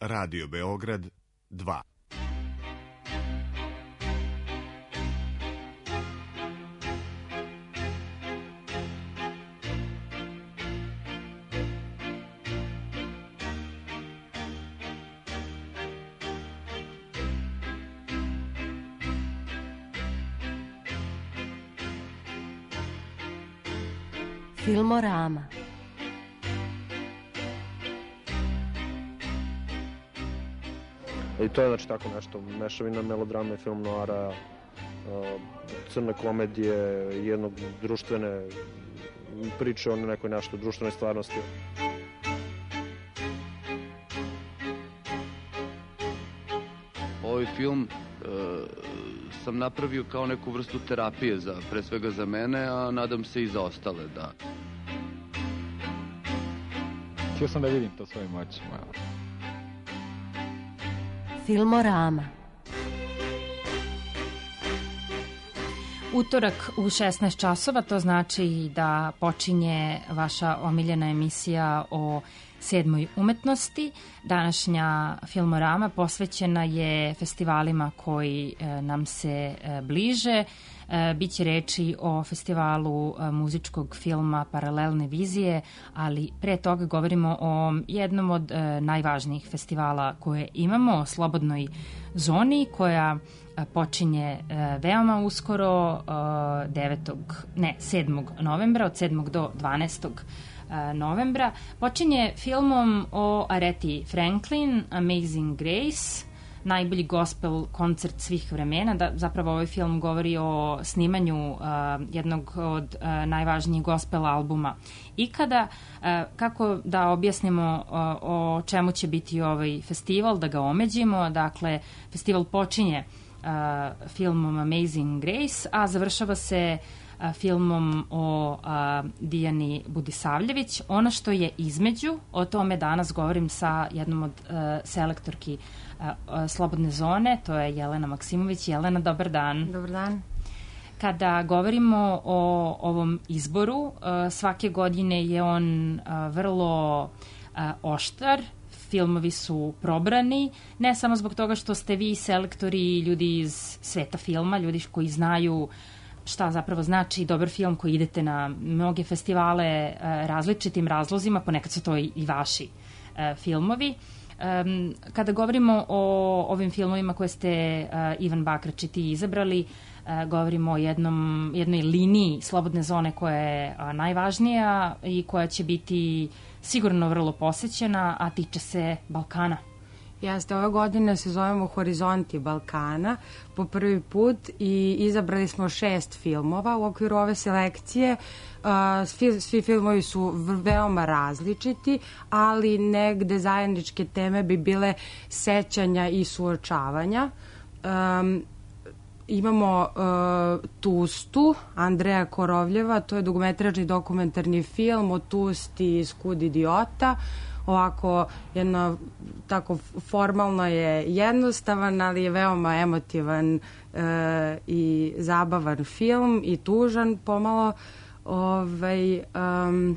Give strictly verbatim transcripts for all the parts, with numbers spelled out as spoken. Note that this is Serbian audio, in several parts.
Radio Beograd dva. Filmorama. I to je znači tako nešto, mešavina melodrame, film noara, crne komedije, jednog društvene priče o nekoj nešto društvenoj stvarnosti. Ovaj film e, sam napravio kao neku vrstu terapije, za, pre svega za mene, a nadam se i za ostale, da. Htio sam da vidim to svojim očima. Filmorama. Utorak u šesnaest časova, to znači da počinje vaša omiljena emisija o sedmoj umetnosti. Današnja Filmorama posvećena je festivalima koji nam se bliže. Biće reči o festivalu muzičkog filma Paralelne vizije, ali pre toga govorimo o jednom od najvažnijih festivala koje imamo, Slobodnoj zoni, koja počinje veoma uskoro, devetog, ne, sedmog novembra, od sedmog do dvanaestog novembra. Počinje filmom o Areti Franklin, Amazing Grace, najbolji gospel koncert svih vremena. Da, zapravo ovaj film govori o snimanju uh, jednog od uh, najvažnijih gospel albuma ikada. Uh, kako da objasnimo uh, o čemu će biti ovaj festival, da ga omeđimo. Dakle, festival počinje uh, filmom Amazing Grace, a završava se uh, filmom o uh, Dijani Budisavljević. Ono što je između, o tome danas govorim sa jednom od uh, selektorki Slobodne zone, to je Jelena Maksimović. Jelena, dobar dan. Dobar dan. Kada govorimo o ovom izboru, svake godine je on vrlo oštar, filmovi su probrani, ne samo zbog toga što ste vi selektori, ljudi iz sveta filma, ljudi koji znaju šta zapravo znači dobar film, koji idete na mnoge festivale različitim razlozima, ponekad su to i vaši filmovi. Um, kada govorimo o ovim filmovima koje ste uh, Ivan Bakrač i ti izabrali, uh, govorimo o jednom, jednoj liniji Slobodne zone koja je uh, najvažnija i koja će biti sigurno vrlo posećena, a tiče se Balkana. Jeste, ove godine se zovemo Horizonti Balkana po prvi put i izabrali smo šest filmova u okviru ove selekcije. Uh, svi, svi filmovi su veoma različiti, ali negde zajedničke teme bi bile sećanja i suočavanja. Um, imamo uh, Tustu, Andreja Korovljeva, to je dugometražni dokumentarni film o Tusti iz Kud idiota. Ovako, jedno, tako formalno je jednostavan, ali je veoma emotivan e, i zabavan film i tužan pomalo. Ovaj, um,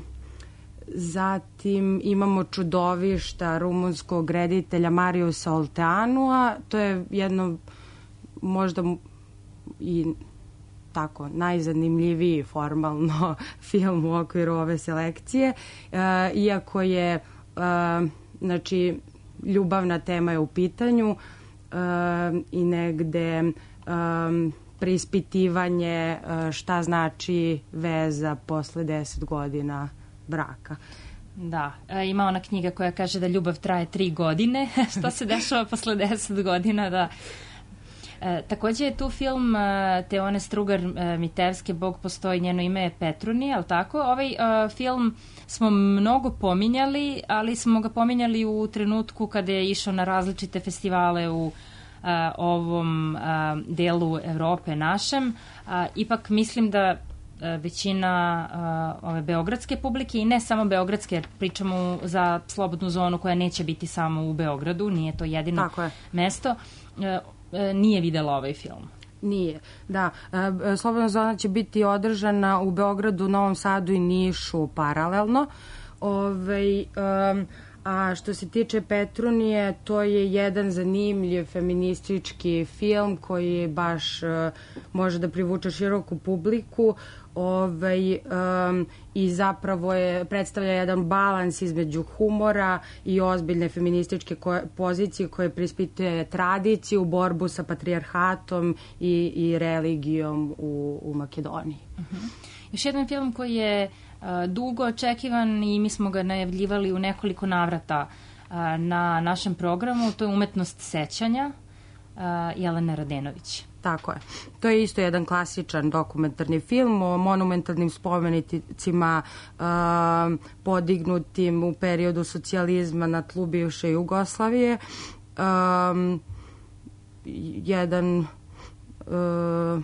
zatim imamo Čudovišta rumunskog reditelja Mariusa Olteanua. To je jedno možda i tako najzanimljiviji formalno film u okviru ove selekcije. E, iako je Uh, znači ljubavna tema je u pitanju uh, i negde um, preispitivanje uh, šta znači veza posle deset godina braka. Da, ima ona knjiga koja kaže da ljubav traje tri godine, što se dešava posle deset godina, da. E, takođe je tu film e, Teone Strugar e, Mitevske, Bog postoji, njeno ime je Petruni, ali tako? Ovaj e, film smo mnogo pominjali, ali smo ga pominjali u trenutku kada je išao na različite festivale u a, ovom a, delu Evrope našem. A, ipak mislim da a, većina a, ove beogradske publike i ne samo beogradske, jer pričamo za Slobodnu zonu koja neće biti samo u Beogradu, nije to jedino mesto, a, a, nije videla ovaj film. Nije, da. E, Slobodna zona će biti održana u Beogradu, Novom Sadu i Nišu paralelno. Ove, um, A što se tiče Petrunije, to je jedan zanimljiv feministički film koji baš uh, može da privuče široku publiku. Ovaj, um, i zapravo je, predstavlja jedan balans između humora i ozbiljne feminističke koje, pozicije koje prispituje tradiciju, borbu sa patrijarhatom i, i religijom u, u Makedoniji. Uh-huh. Još jedan film koji je uh, dugo očekivan i mi smo ga najavljivali u nekoliko navrata uh, na našem programu, to je Umetnost sećanja uh, Jelene Radenović. Tako je. To je isto jedan klasičan dokumentarni film o monumentalnim spomenicima uh, podignutim u periodu socijalizma na tlu bivše Jugoslavije. Um, jedan uh,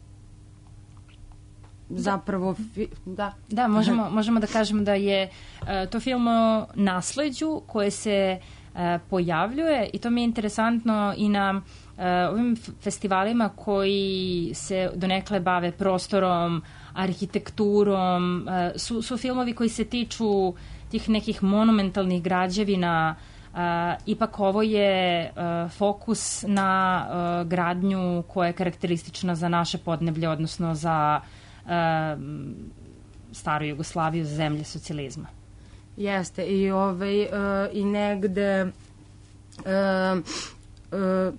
zapravo fi, da. Da, možemo, možemo da kažemo da je uh, to film o nasleđu koje se uh, pojavljuje i to mi je interesantno i na Uh, ovim festivalima koji se donekle bave prostorom, arhitekturom, uh, su, su filmovi koji se tiču tih nekih monumentalnih građevina. Uh, ipak ovo je uh, fokus na uh, gradnju koja je karakteristična za naše podneblje, odnosno za uh, staru Jugoslaviju, za zemlje socijalizma. Jeste, i, ovaj, uh, i negde uh, uh,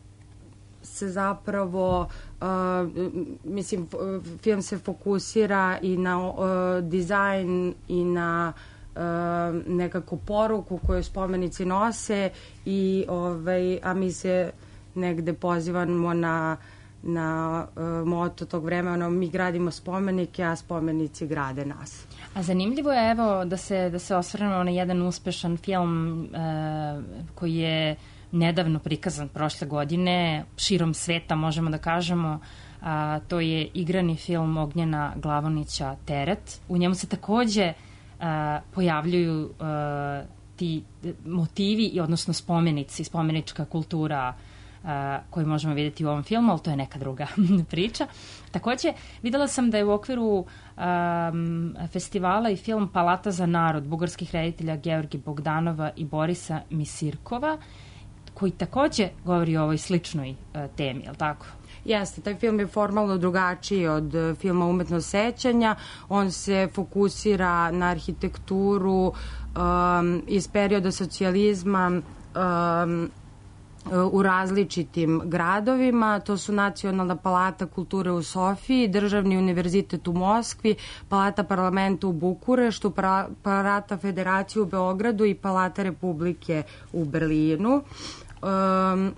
se zapravo, uh, mislim, film se fokusira i na uh, dizajn i na uh, nekako poruku koju spomenici nose i, ovaj, a mi se negde pozivamo na, na uh, moto tog vremena, mi gradimo spomenike, a spomenici grade nas. A zanimljivo je, evo, da se, da se osvrnemo na jedan uspešan film uh, koji je nedavno prikazan prošle godine, širom sveta možemo da kažemo, a, to je igrani film Ognjena Glavonića Teret. U njemu se takođe a, pojavljuju a, ti motivi, odnosno spomenici, spomenička kultura a, koju možemo vidjeti u ovom filmu, ali to je neka druga priča. Takođe, videla sam da je u okviru a, festivala i film Palata za narod bugarskih reditelja Georgi Bogdanova i Borisa Misirkova, koji takođe govori o ovoj sličnoj uh, temi, je li tako? Jeste, taj film je formalno drugačiji od uh, filma Umetnost sećanja. On se fokusira na arhitekturu um, iz perioda socijalizma um, u različitim gradovima. To su Nacionalna palata kulture u Sofiji, Državni univerzitet u Moskvi, Palata parlamenta u Bukureštu, Palata federacije u Beogradu i Palata Republike u Berlinu. Um,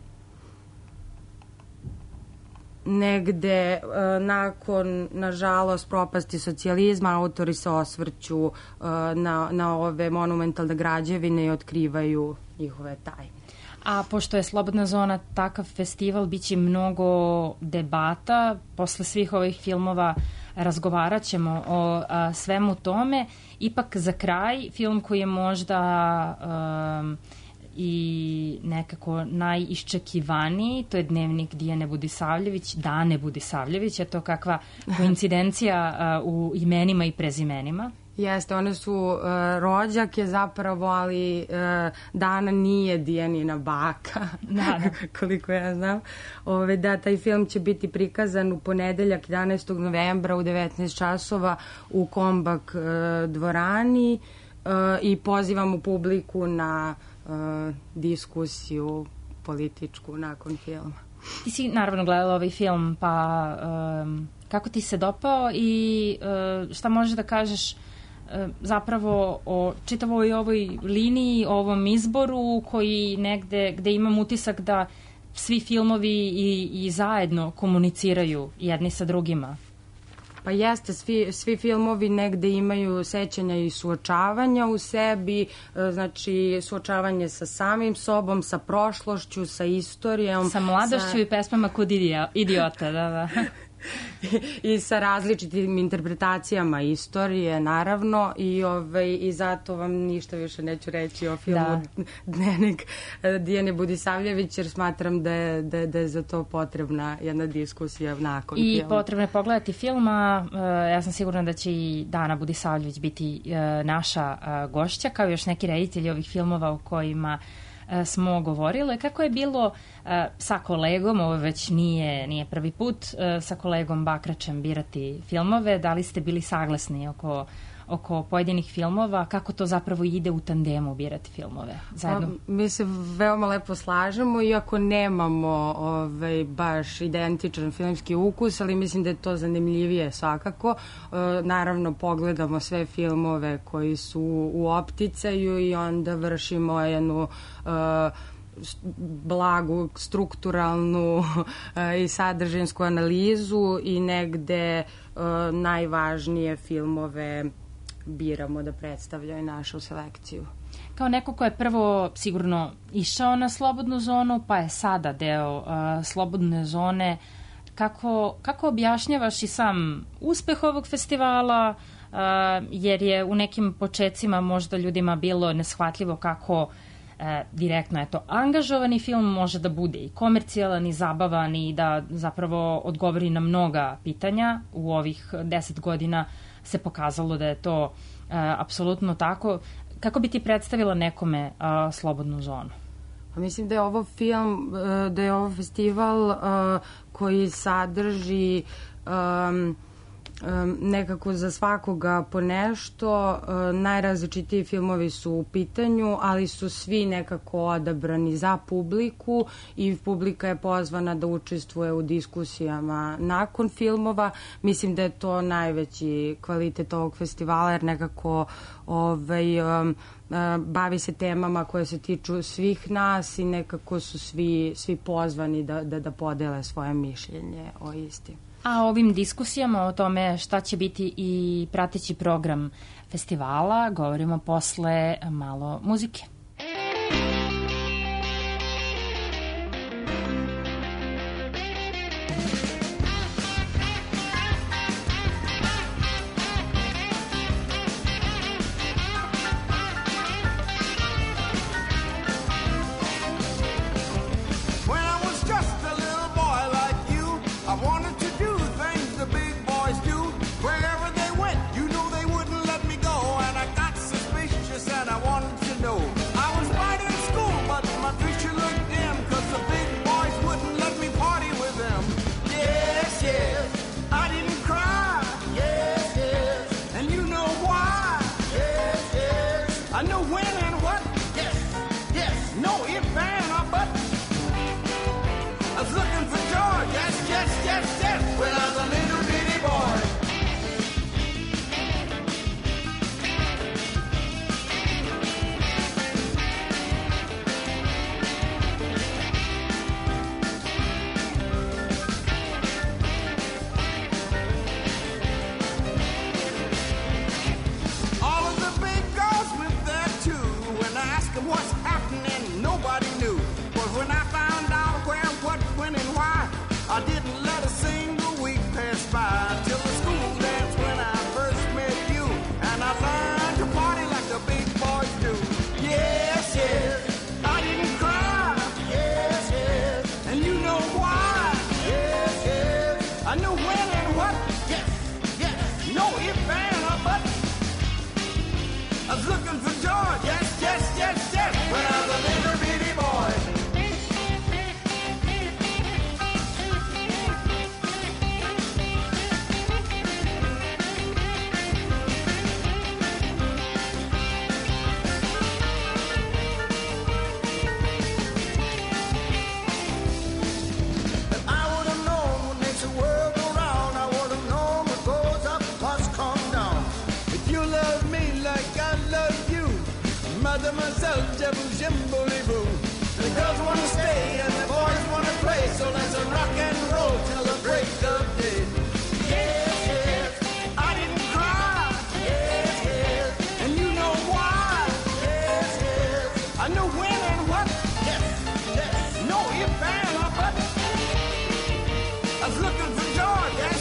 negde uh, nakon, nažalost, propasti socijalizma, autori se osvrću uh, na, na ove monumentalne građevine i otkrivaju njihove tajne. A pošto je Slobodna zona takav festival, bit će mnogo debata. Posle svih ovih filmova razgovarat ćemo o a, svemu tome. Ipak za kraj, film koji je možda um, i nekako najiščekivaniji, to je Dnevnik Dijane Budisavljević, Dane Budisavljević, je to kakva koincidencija a, u imenima i prezimenima. Jeste, one su uh, rođake zapravo, ali uh, Dana nije Dijanina baka, da, da. koliko ja znam. Ove, da, taj film će biti prikazan u ponedeljak jedanaestog novembra u devetnaest časova u Kombak uh, dvorani uh, i pozivamo publiku na uh, diskusiju političku nakon filma. Ti si naravno gledala ovaj film, pa um, kako ti se dopao i uh, šta možeš da kažeš zapravo o čitavoj ovoj liniji, o ovom izboru koji negde, gde imam utisak da svi filmovi i, i zajedno komuniciraju jedni sa drugima. Pa jeste, svi, svi filmovi negde imaju sećanja i suočavanja u sebi, znači suočavanje sa samim sobom, sa prošlošću, sa istorijom. Sa mladošću sa... i pesmama kod idiota, da, da. I, i sa različitim interpretacijama istorije, naravno, i, ovaj, i zato vam ništa više neću reći o filmu da. Dnevnik Dijane Budisavljević, jer smatram da je, da, da je za to potrebna jedna diskusija nakon I filma. potrebno je pogledati film, a ja sam sigurna da će i Dana Budisavljević biti naša gošća, kao i još neki reditelji ovih filmova o kojima smo govorili. Kako je bilo uh, sa kolegom, ovo već nije, nije prvi put, uh, sa kolegom Bakračem birati filmove, da li ste bili saglasni oko, oko pojedinih filmova, kako to zapravo ide u tandemu birati filmove zajedno? Pa, mi se veoma lepo slažemo, iako nemamo ovaj, baš identičan filmski ukus, ali mislim da je to zanimljivije svakako. E, naravno, pogledamo sve filmove koji su u opticaju i onda vršimo jednu e, blagu, strukturalnu e, i sadržinsku analizu i negde e, najvažnije filmove biramo da predstavljaju našu selekciju. Kao neko ko je prvo sigurno išao na slobodnu zonu, pa je sada deo uh, slobodne zone, kako, kako objašnjavaš i sam uspeh ovog festivala, uh, jer je u nekim počecima možda ljudima bilo neshvatljivo kako uh, direktno eto, angažovani film može da bude i komercijalan i zabavan i da zapravo odgovori na mnoga pitanja. U ovih deset godina se pokazalo da je to uh, apsolutno tako. Kako bi ti predstavila nekome uh, slobodnu zonu? Pa mislim da je ovo film, uh, da je ovo festival uh, koji sadrži um, um, nekako za svakoga po nešto. Uh, najrazličitiji filmovi su u pitanju, ali su svi nekako odabrani za publiku i publika je pozvana da učestvuje u diskusijama nakon filmova. Mislim da je to najveći kvalitet ovog festivala, jer nekako ovaj, um, uh, bavi se temama koje se tiču svih nas i nekako su svi, svi pozvani da, da, da podele svoje mišljenje o istim. A ovim diskusijama o tome šta će biti i prateći program festivala govorimo posle malo muzike. Mademoiselle Jaboo Jimbly Boo. The girls wanna stay and the boys wanna play, so let's rock and roll till the break of day. Yes, yes, I didn't cry. Yes, yes, and you know why. Yes, yes, I know when and what. Yes, yes, no if and or but. I was looking for George. Yes,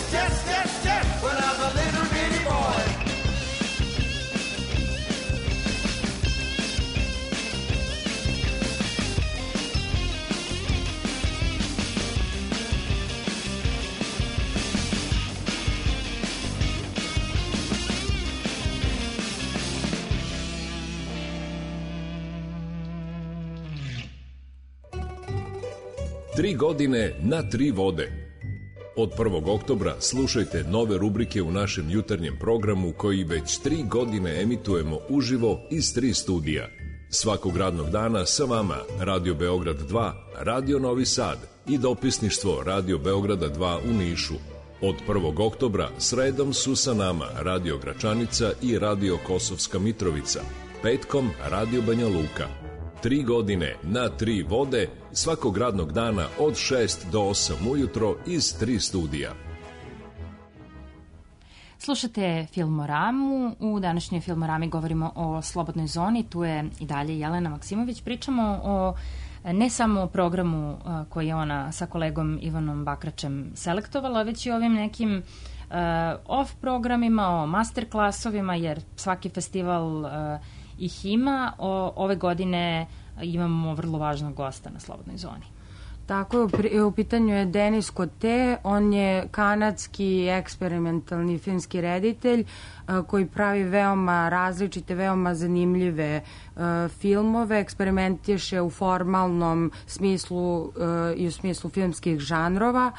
Tri godine na tri vode. Od prvog oktobra slušajte nove rubrike u našem jutarnjem programu koji već tri godine emitujemo uživo iz tri studija. Svakog radnog dana sa vama Radio Beograd dva, Radio Novi Sad i dopisništvo Radio Beograda dva u Nišu. Od prvog oktobra sredom su sa nama Radio Gračanica i Radio Kosovska Mitrovica. Petkom Radio Banja Luka. Tri godine na tri vode svakog radnog dana od šest do osam ujutro iz tri studija. Slušate Filmoramu. U današnjoj Filmorami govorimo o Slobodnoj zoni. Tu je i dalje Jelena Maksimović. Pričamo o ne samo o programu koji je ona sa kolegom Ivanom Bakračem selektovala, već i ovim nekim uh, off programima, o master klasovima, jer svaki festival uh, ih ima. O, ove godine imamo vrlo važnog gosta na Slobodnoj zoni. Tako je, u pitanju je Denis Cote, on je kanadski eksperimentalni filmski reditelj koji pravi veoma različite, veoma zanimljive uh, filmove, eksperimentiše u formalnom smislu uh, i u smislu filmskih žanrova.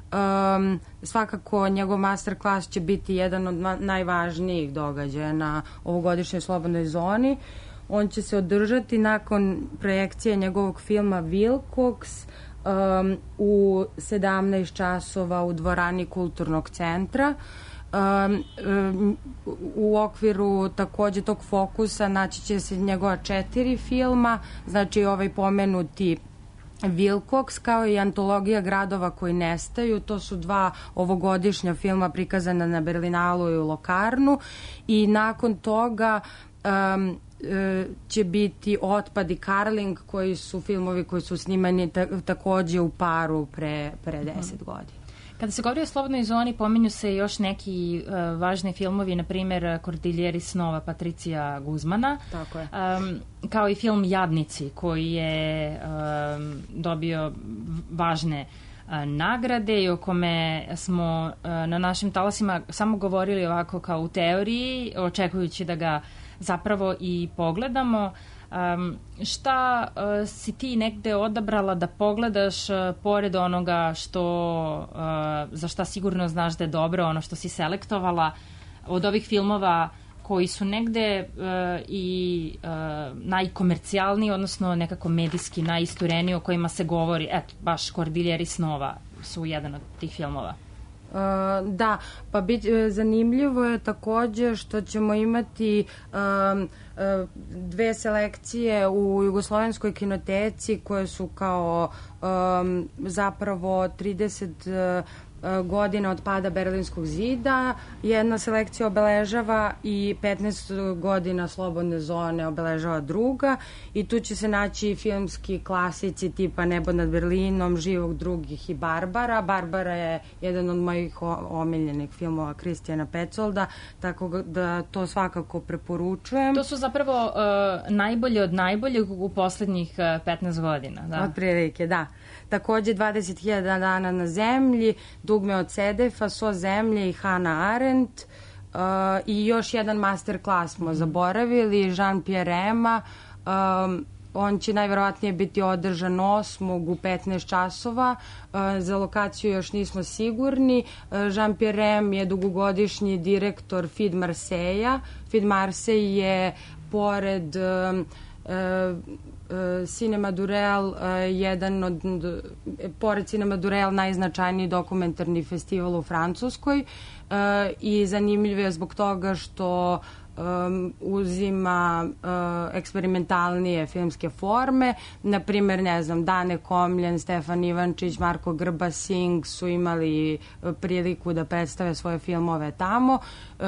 Um, svakako njegov masterclass će biti jedan od najvažnijih događaja na ovogodišnjoj Slobodnoj zoni. On će se održati nakon projekcije njegovog filma Wilcox um, u sedamnaest časova u dvorani Kulturnog centra. Um, um, u okviru takođe tog fokusa naći će se njegova četiri filma, znači ovaj pomenuti Wilcox, kao i antologija gradova koji nestaju. To su dva ovogodišnja filma prikazana na Berlinalu i u Lokarnu, i nakon toga um, će biti Otpad i Karling, koji su filmovi koji su snimani takođe u paru pre, pre deset godina. Kada se govori o Slobodnoj zoni, pominju se još neki uh, važni filmovi, na primjer Kordiljeri snova Patricija Guzmana. Tako je. Um, kao i film Jadnici, koji je um, dobio važne uh, nagrade i o kome smo uh, na našim talasima samo govorili ovako kao u teoriji, očekujući da ga zapravo i pogledamo. Um, šta uh, si ti negde odabrala da pogledaš uh, pored onoga što uh, za šta sigurno znaš da je dobro, ono što si selektovala od ovih filmova koji su negde uh, i uh, najkomercijalniji, odnosno nekako medijski najistureniji, o kojima se govori, eto, baš Kordiljeri snova su jedan od tih filmova. Uh, da, pa bit, zanimljivo je takođe što ćemo imati um, uh, dve selekcije u Jugoslovenskoj kinoteci koje su kao um, zapravo trideset godina od pada Berlinskog zida. Jedna selekcija obeležava i petnaest godina Slobodne zone obeležava druga, i tu će se naći filmski klasici tipa Nebo nad Berlinom, Živog drugih i Barbara. Barbara je jedan od mojih omiljenih filmova Kristijana Petsolda, tako da to svakako preporučujem. To su zapravo uh, najbolje od najboljeg u poslednjih uh, petnaest godina. Da? Od prilike, da. Takođe dvadeset hiljada dana na zemlji, Dugme od Sedefa, So zemlje i Hannah Arendt, uh, i još jedan masterclass smo zaboravili, Jean-Pierre Ema. Um, on će najverovatnije biti održan osmog u petnaest časova. Uh, za lokaciju još nismo sigurni. Uh, Jean-Pierre Ema je dugogodišnji direktor F I D Marseilla. F I D Marseille je pored um, uh, Cinema du Real, jedan od, pored Cinema du Real, najznačajniji dokumentarni festival u Francuskoj, i zanimljiv je zbog toga što um, uzima uh, eksperimentalnije filmske forme. Naprimer, ne znam, Dane Komljen, Stefan Ivančić, Marko Grba Singh su imali priliku da predstave svoje filmove tamo, uh,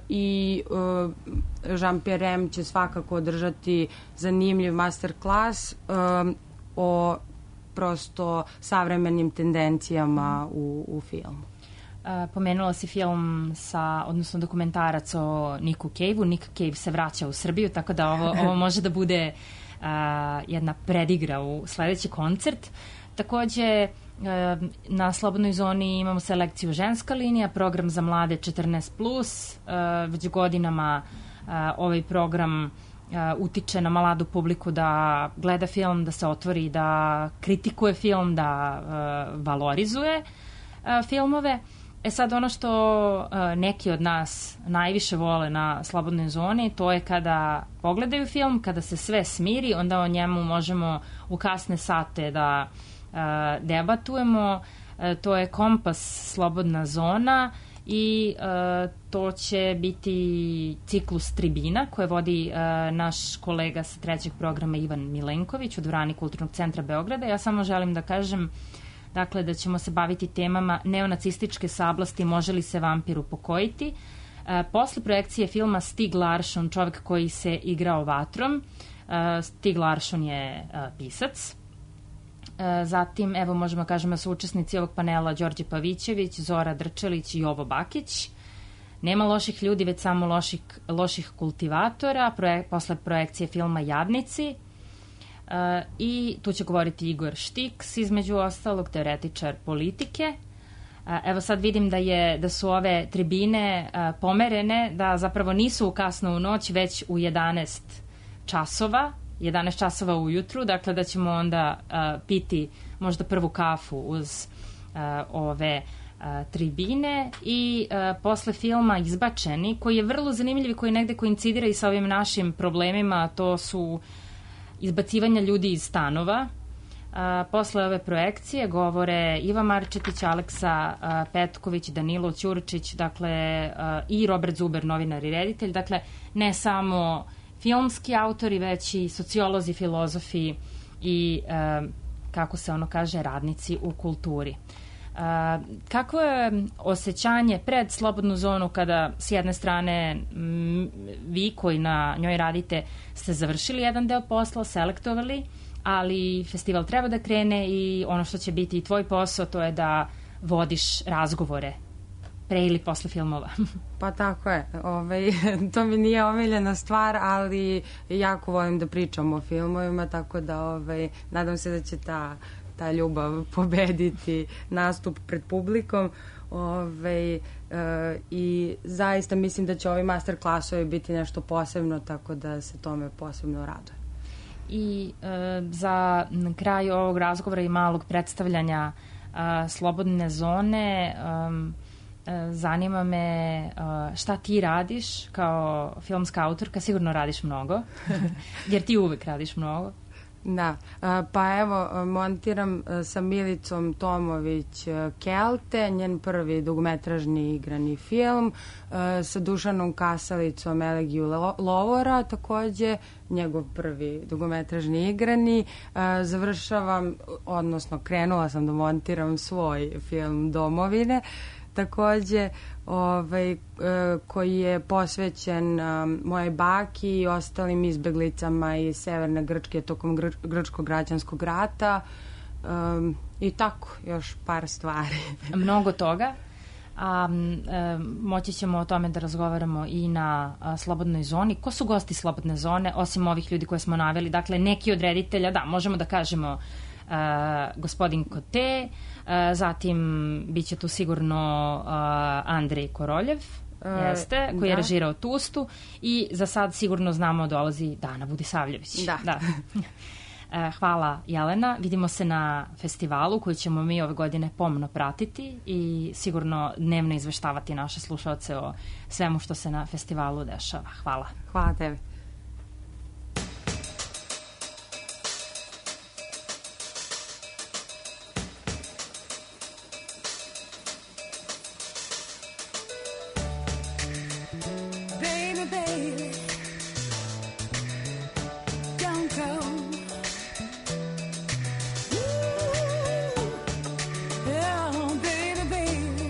i uh, Jean-Pierre Ema će svakako održati zanimljiv masterclass um, o prosto savremenim tendencijama u, u filmu. Uh, pomenula si film sa, odnosno dokumentarac o Niku Cave-u. Nick Cave se vraća u Srbiju, tako da ovo, ovo može da bude uh, jedna predigra u sledeći koncert. Takođe, uh, na Slobodnoj zoni imamo selekciju Ženska linija, program za mlade četrnaest plus. Uh, već godinama uh, ovaj program utiče na mladu publiku da gleda film, da se otvori, da kritikuje film, da uh, valorizuje uh, filmove. E sad, ono što uh, neki od nas najviše vole na Slobodnoj zoni, to je kada pogledaju film, kada se sve smiri, onda o njemu možemo u kasne sate da uh, debatujemo. Uh, to je Kompas Slobodna zona i uh, to će biti ciklus tribina koje vodi uh, naš kolega sa trećeg programa Ivan Milenković u dvorani Kulturnog centra Beograda. Ja samo želim da kažem dakle da ćemo se baviti temama neonacističke sablasti, može li se vampir upokojiti. Uh, posle projekcije filma Stig Larsson, čovjek koji se igrao vatrom, uh, Stig Larsson je uh, pisac. Zatim, evo možemo kažemo da su učesnici ovog panela Đorđe Pavićević, Zora Drčelić i Jovo Bakić. Nema loših ljudi, već samo loših, loših kultivatora, proje, posle projekcije filma Jadnici. Uh, I tu će govoriti Igor Štiks, između ostalog, teoretičar politike. Uh, evo sad vidim da, je, da su ove tribine uh, pomerene, da zapravo nisu u kasno u noć, već u jedanaest časova, jedanaest časova ujutru, dakle da ćemo onda uh, piti možda prvu kafu uz uh, ove uh, tribine i uh, posle filma Izbačeni, koji je vrlo zanimljiv i koji negde koincidira i sa ovim našim problemima, to su izbacivanja ljudi iz stanova. Uh, posle ove projekcije govore Iva Marčetić, Aleksa uh, Petković, Danilo Ćurčić, dakle uh, i Robert Zuber, novinar i reditelj, dakle ne samo filmski autori, već i sociolozi, filozofi i, e, kako se ono kaže, radnici u kulturi. E, kako je osjećanje pred Slobodnu zonu kada s jedne strane m, vi koji na njoj radite ste završili jedan deo posla, selektovali, ali festival treba da krene i ono što će biti i tvoj posao, to je da vodiš razgovore pre ili posle filmova. Pa tako je. Ove, to mi nije omiljena stvar, ali jako volim da pričam o filmovima, tako da ove, nadam se da će ta, ta ljubav pobediti nastup pred publikom. Ove, e, I zaista mislim da će ovi master klasovi biti nešto posebno, tako da se tome posebno radujem. I e, za kraj ovog razgovora i malog predstavljanja a, Slobodne zone, um, zanima me šta ti radiš kao filmska autorka, sigurno radiš mnogo, jer ti uvek radiš mnogo. Da, pa evo, montiram sa Milicom Tomović Kelte, njen prvi dugometražni igrani film, sa Dušanom Kasalicom Elegiju Lovora, takođe njegov prvi dugometražni igrani. Završavam, odnosno krenula sam da montiram svoj film Domovine, takođe ovaj, koji je posvećen um, moje baki i ostalim izbeglicama iz severne Grčke tokom grč, grčkog građanskog rata um, i tako, još par stvari. Mnogo toga. A, e, moći ćemo o tome da razgovaramo i na a, Slobodnoj zoni. Ko su gosti Slobodne zone, osim ovih ljudi koje smo naveli? Dakle, neki od reditelja, da, možemo da kažemo Uh, gospodin Kote, uh, zatim bit će tu sigurno uh, Andrej Koroljev, uh, jeste, koji da. je režirao Tustu i za sad sigurno znamo dolazi Dana Budisavljević. Da. da. uh, hvala Jelena, vidimo se na festivalu koji ćemo mi ove godine pomno pratiti i sigurno dnevno izveštavati naše slušalce o svemu što se na festivalu dešava. Hvala. Hvala tebi.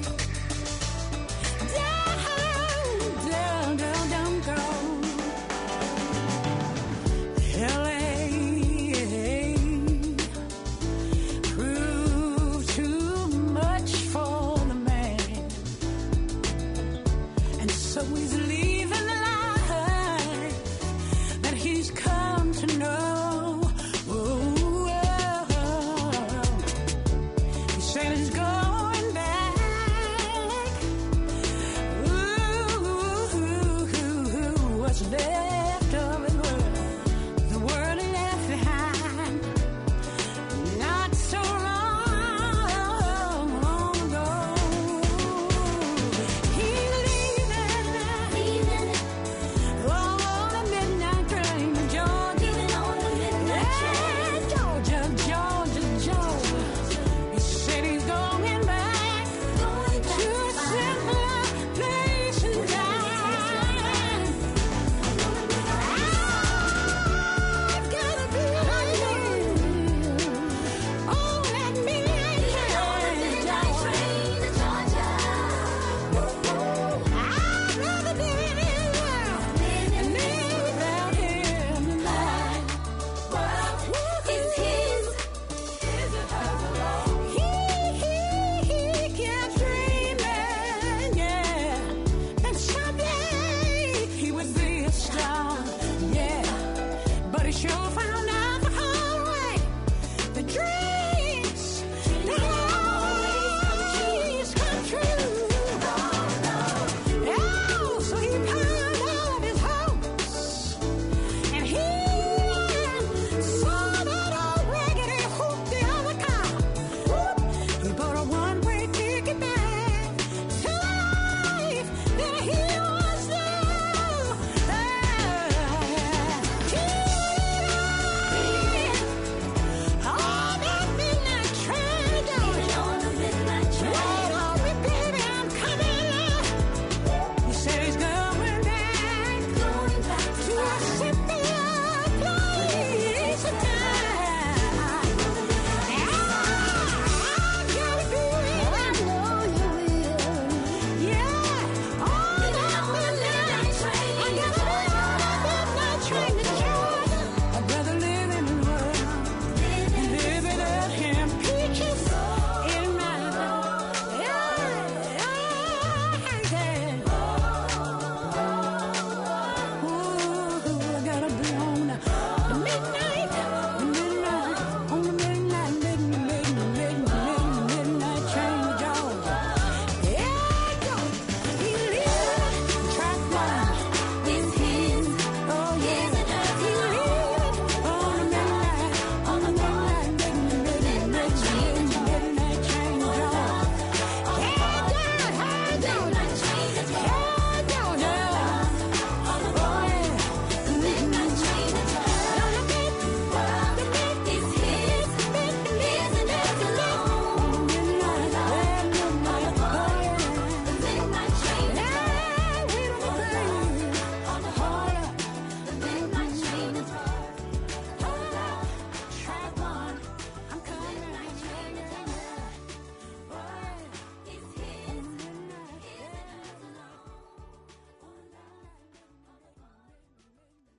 Down, down, down, go.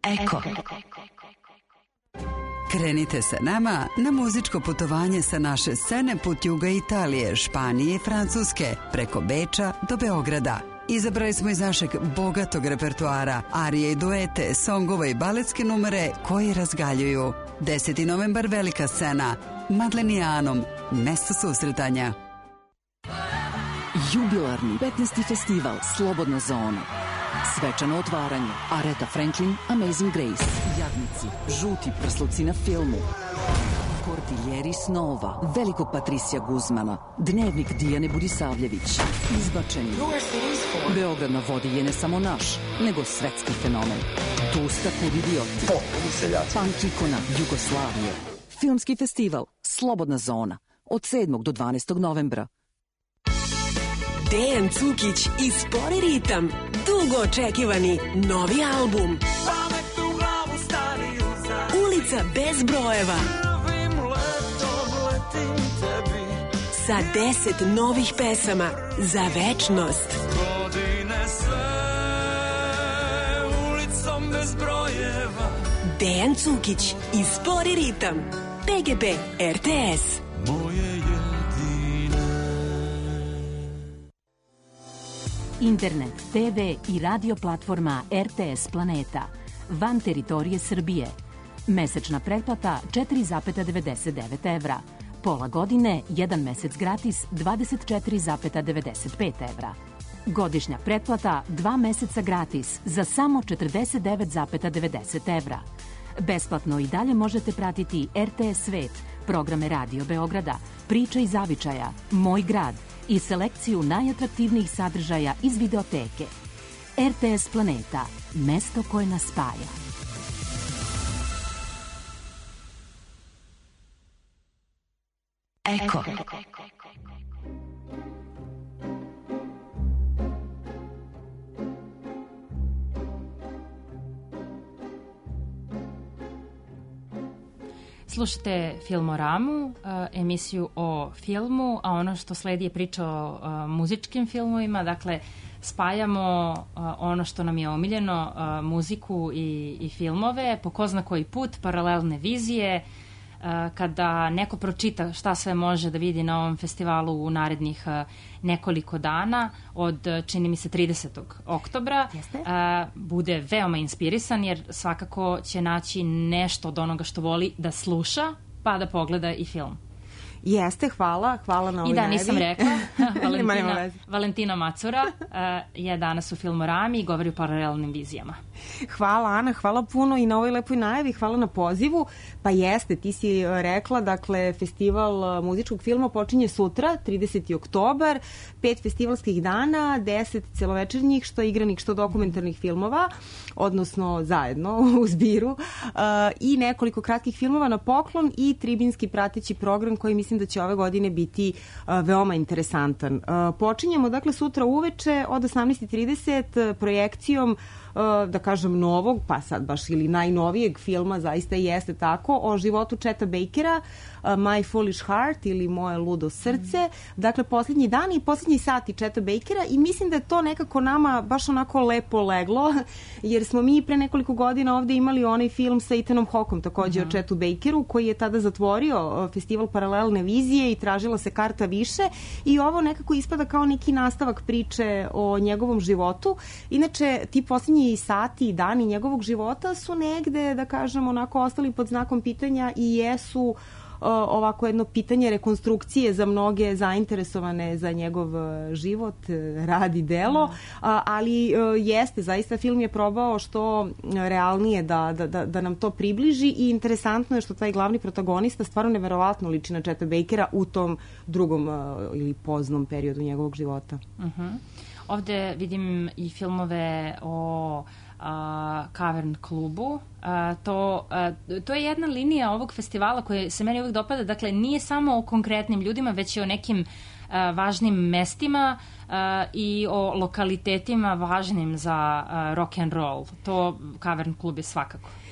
Eko. Krenite sa nama na muzičko putovanje sa naše scene put juga Italije, Španije i Francuske, preko Beča do Beograda. Izabrali smo iz našeg bogatog repertoara arije i duete, songove i baletske numere koji razgaljuju. deseti novembar velika scena, Madlenijanom, mesto susretanja. Jubilarni petnaesti festival Slobodna zona. Svečano otvaranje. Aretha Franklin, Amazing Grace. Jadnici, žuti prsluci na filmu. Kortiljeri snova, velikog Patrisija Guzmana, dnevnik Dijane Budisavljević. Izbačeni. Beograd na vodi je ne samo naš, nego svetski fenomen. Tusta kud idioti. Punk ikona Jugoslavije. Filmski festival Slobodna zona. Od sedmog do dvanaestog novembra. Dejan Cukić i Spori ritam. Dugo očekivani novi album. Ulica bez brojeva. Sa deset novih pesama za večnost. Dejan Cukić i Spori ritam. P G P R T S. Internet, te ve i radio platforma er te es Planeta. Van teritorije Srbije. Mesečna pretplata četiri zarez devedeset devet evra. Pola godine, jedan mesec gratis, dvadeset četiri zarez devedeset pet evra. Godišnja pretplata, dva meseca gratis, za samo četrdeset devet zarez devedeset evra. Besplatno i dalje možete pratiti er te es Svet, programe Radio Beograda, Priča i zavičaja, Moj grad i selekciju najatraktivnijih sadržaja iz videoteke. er te es Planeta, mesto koje nas spaja. Eko. Slušate Filmoramu, emisiju o filmu, a ono što sledi je priča o muzičkim filmovima, dakle spajamo ono što nam je omiljeno, muziku i, i filmove, po ko zna koji put, paralelne vizije, kada neko pročita šta sve može da vidi na ovom festivalu u narednih nekoliko dana, od, čini mi se, tridesetog oktobra, Jeste. bude veoma inspirisan, jer svakako će naći nešto od onoga što voli da sluša, pa da pogleda i film. Jeste, hvala, hvala na ovoj I da, najavi. nisam rekla, Valentina, Valentina Macura uh, je danas u Filmorami i govori o paralelnim vizijama. Hvala Ana, hvala puno i na ovoj lepoj najavi, hvala na pozivu. Pa jeste, ti si rekla, dakle, festival muzičkog filma počinje sutra, trideseti oktobar, pet festivalskih dana, deset celovečernjih, što igranih, što dokumentarnih filmova, odnosno zajedno u zbiru, uh, i nekoliko kratkih filmova na poklon i tribinski prateći program koji mislim da će ove godine biti uh, veoma interesantan. Uh, počinjemo, dakle, sutra uveče od osamnaest i trideset projekcijom da kažem novog, pa sad baš ili najnovijeg filma, zaista jeste tako, o životu Cheta Bakera, My Foolish Heart ili Moje ludo srce. Dakle, posljednji dan i posljednji sati Cheta Bakera i mislim da je to nekako nama baš onako lepo leglo, jer smo mi pre nekoliko godina ovde imali onaj film sa Ethanom Hawkeom, takođe mm-hmm. o Chetu Bakeru, koji je tada zatvorio festival paralelne vizije i tražila se karta više i ovo nekako ispada kao neki nastavak priče o njegovom životu. Inače, ti posljednji sati i dani njegovog života su negde, da kažem, onako ostali pod znakom pitanja i jesu ovako jedno pitanje rekonstrukcije za mnoge zainteresovane za njegov život, rad i delo, mm. ali jeste, zaista film je probao što realnije da, da, da nam to približi i interesantno je što taj glavni protagonista stvarno neverovatno liči na Cheta Bakera u tom drugom ili poznom periodu njegovog života. Uh-huh. Ovde vidim i filmove o a, Cavern klubu. A, to, a, to je jedna linija ovog festivala koja se meni uvijek dopada. Dakle, nije samo o konkretnim ljudima, već i o nekim a, važnim mestima a, i o lokalitetima važnim za a, rock and roll. To Cavern klub je svakako.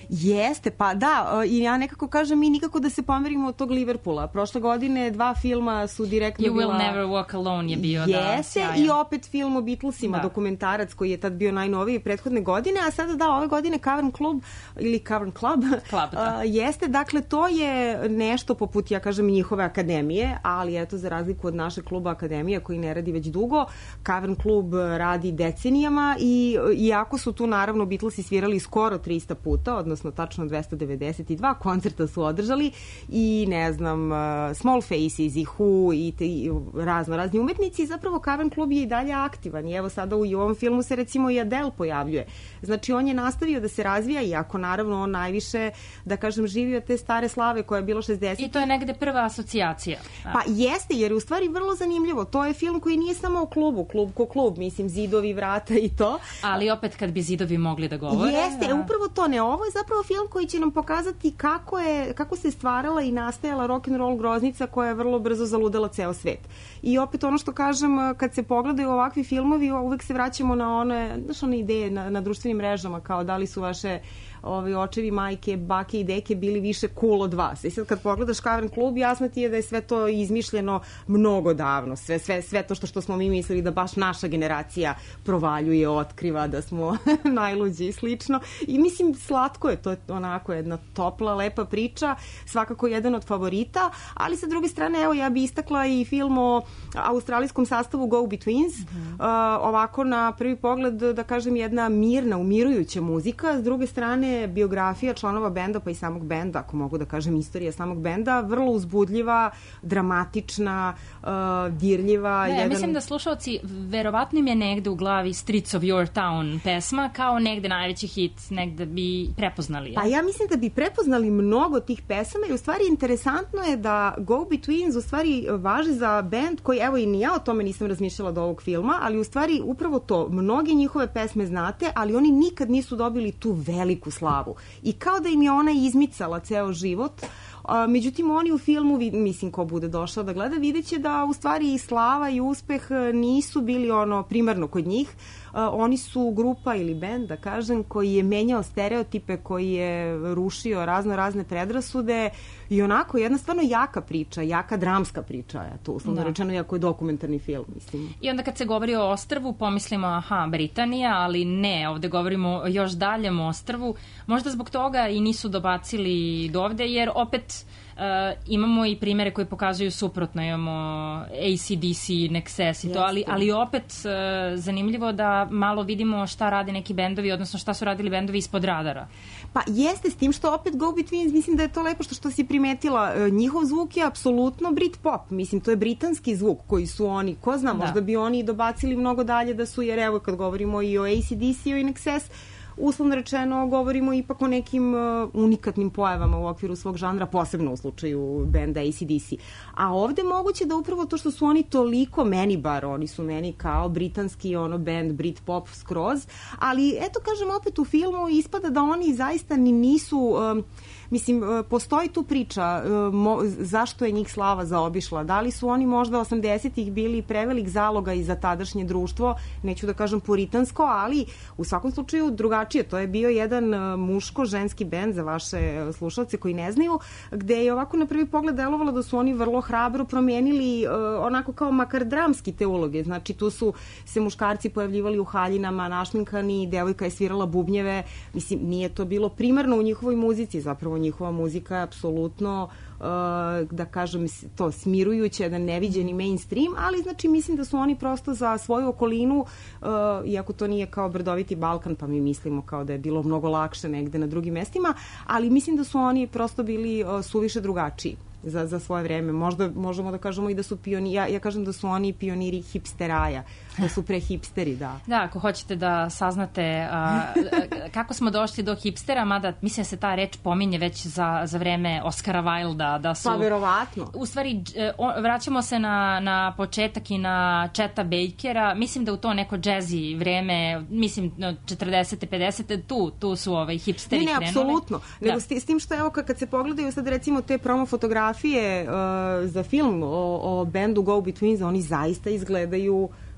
Jeste, pa da, i ja nekako kažem mi nikako da se pomerimo od tog Liverpoola. Prošle godine dva filma su direktno You bila... Will Never Walk Alone je bio, Jeste, da, sjajan. I opet film o Beatlesima, da. Dokumentarac koji je tad bio najnoviji prethodne godine, a sada da, ove godine Cavern Club ili Cavern Club, Club da. uh, jeste, dakle to je nešto poput, ja kažem, njihove akademije, ali eto za razliku od našeg kluba Akademija koji ne radi već dugo, Cavern Club radi decenijama i iako su tu naravno Beatlesi svirali skoro trista puta, odnosno tačno dvesta devedeset dva koncerta su održali i ne znam, Small Faces i Who i, te, i razno razni umetnici i zapravo Cavern Club je i dalje aktivan i evo sada u ovom filmu se recimo i Adele pojavljuje. Znači on je nastavio da se razvija iako naravno on najviše, da kažem, živi od te stare slave koja je bilo šezdeset. I to je negde prva asocijacija. Pa jeste, jer je u stvari vrlo zanimljivo. To je film koji nije samo o klubu, klub ko klub, mislim zidovi, vrata i to. Ali opet kad bi zidovi mogli da govore. Jeste, da. Upravo to ne. Ovo je zapravo film koji će nam pokazati kako je, kako se stvarala i nastajala rock'n'roll groznica koja je vrlo brzo zaludela ceo svet. I opet ono što kažem, kad se pogledaju ovakvi filmovi, uvek se vraćamo na one, znaš, one ideje na, na društvenim mrežama, kao da li su vaše ovi očevi, majke, bake i deke bili više cool od vas. I sad kad pogledaš Cavern Club, jasno ti je da je sve to izmišljeno mnogo davno. Sve, sve, sve to što, što smo mi mislili da baš naša generacija provaljuje, otkriva, da smo najluđi i slično. I mislim, slatko je, to je onako jedna topla, lepa priča, svakako jedan od favorita, ali sa druge strane, evo, ja bi istakla i film o australijskom sastavu Go Betweens. Mm-hmm. Uh, ovako, na prvi pogled, da kažem, jedna mirna, umirujuća muzika, s druge strane, biografija članova benda, pa i samog benda, ako mogu da kažem istorija samog benda, vrlo uzbudljiva, dramatična, uh, dirljiva. Ne, jedan... Mislim da slušalci, verovatno im je negde u glavi Streets of Your Town pesma, kao negde najveći hit, negde bi prepoznali. Pa ja mislim da bi prepoznali mnogo tih pesama i u stvari interesantno je da Go Betweens u stvari važi za bend koji, evo i ni ja o tome nisam razmišljala do ovog filma, ali u stvari upravo to, mnoge njihove pesme znate, ali oni nikad nisu dobili tu veliku slavu. I kao da im je ona izmicala ceo život. A, međutim, oni u filmu, mislim, ko bude došao da gleda, vidjet će da u stvari i slava i uspeh nisu bili ono primarno kod njih. A, oni su grupa ili bend, da kažem, koji je menjao stereotipe, koji je rušio razno razne predrasude i onako jedna stvarno jaka priča, jaka dramska priča, ja, to uslovno da. Rečeno, jako je dokumentarni film, mislim. I onda kad se govori o ostrvu, pomislimo, aha, Britanija, ali ne, ovde govorimo o još daljem ostrvu, možda zbog toga i nisu dobacili do ovde, jer opet Uh, imamo i primere koji pokazuju suprotno, imamo A C D C, Nexus i to, ali, ali opet uh, zanimljivo da malo vidimo šta rade neki bendovi, odnosno šta su radili bendovi ispod radara. Pa jeste, s tim što opet Go Betweens, mislim da je to lepo što, što si primetila, njihov zvuk je apsolutno Britpop, mislim, to je britanski zvuk koji su oni, ko zna, da. Možda bi oni dobacili mnogo dalje da su, jer evo kad govorimo i o A C D C-u i Nexus, uslovno rečeno govorimo ipak o nekim uh, unikatnim pojavama u okviru svog žanra, posebno u slučaju benda A C D C. A ovde moguće da upravo to što su oni toliko, meni bar, oni su meni kao britanski ono band Britpop skroz, ali eto kažem opet u filmu ispada da oni zaista ni nisu... Um, Mislim, postoji tu priča mo, zašto je njih slava zaobišla. Da li su oni možda osamdesetih bili prevelik zaloga i za tadašnje društvo, neću da kažem puritansko, ali u svakom slučaju drugačije. To je bio jedan muško-ženski bend za vaše slušalce koji ne znaju, gde je ovako na prvi pogled delovalo da su oni vrlo hrabro promijenili onako kao makar dramski te uloge. Znači, tu su se muškarci pojavljivali u haljinama, našminkani, devojka je svirala bubnjeve. Mislim, nije to bilo primarno u njihovoj muzici, zapravo njihova muzika je apsolutno, uh, da kažem, to smirujuće, jedan neviđeni mainstream, ali znači mislim da su oni prosto za svoju okolinu, uh, iako to nije kao brdoviti Balkan, pa mi mislimo kao da je bilo mnogo lakše negde na drugim mestima, ali mislim da su oni prosto bili uh, suviše drugačiji za, za svoje vreme. Možda možemo da kažemo i da su pioniri, ja, ja kažem da su oni pioniri hipsteraja, da su pre hipsteri, da. Da, ako hoćete da saznate a, kako smo došli do hipstera, mada mislim da se ta reč pominje već za, za vreme Oscara Wilda, da su... Pa verovatno. U stvari, vraćamo se na, na početak i na Cheta Bakera, mislim da u to neko džezi vreme, mislim četrdesete, pedesete, tu, tu su ovaj hipsteri krenuli. Ne, ne, apsolutno. Nego da. s, s tim što, evo, kad se pogledaju sad recimo te promo fotografije uh, za film o, o bendu Go Betweens, oni zaista izgledaju